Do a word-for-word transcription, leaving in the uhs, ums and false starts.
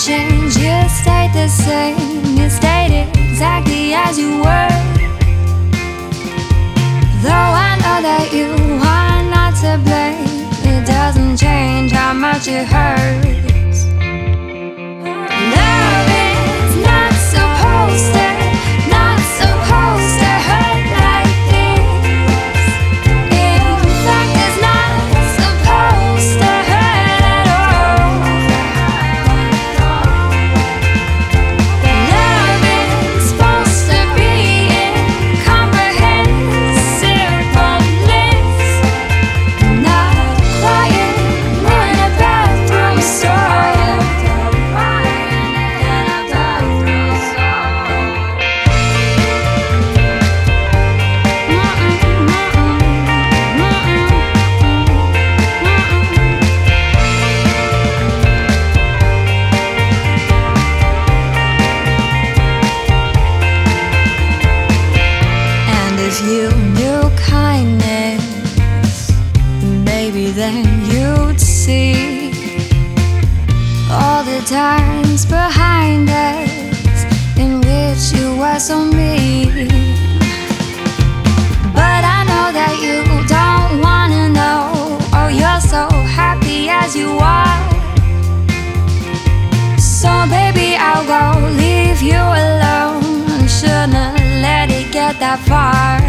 change, you stayed the same. You stayed exactly as you were. Though I know that you are not to blame, it doesn't change how much it hurts. Love is not supposed to, not supposed to hurt like this. In fact, it's not supposed to hurt at all. Love is supposed to be incomprehensible bliss, not quiet in a bathroom stall. And if you knew kindness, maybe then you'd see all the times behind us in which you were so mean. But I know that you don't wanna know. Oh, you're so happy as you are. So baby, I'll go leave you alone. Shouldn't let it get that far.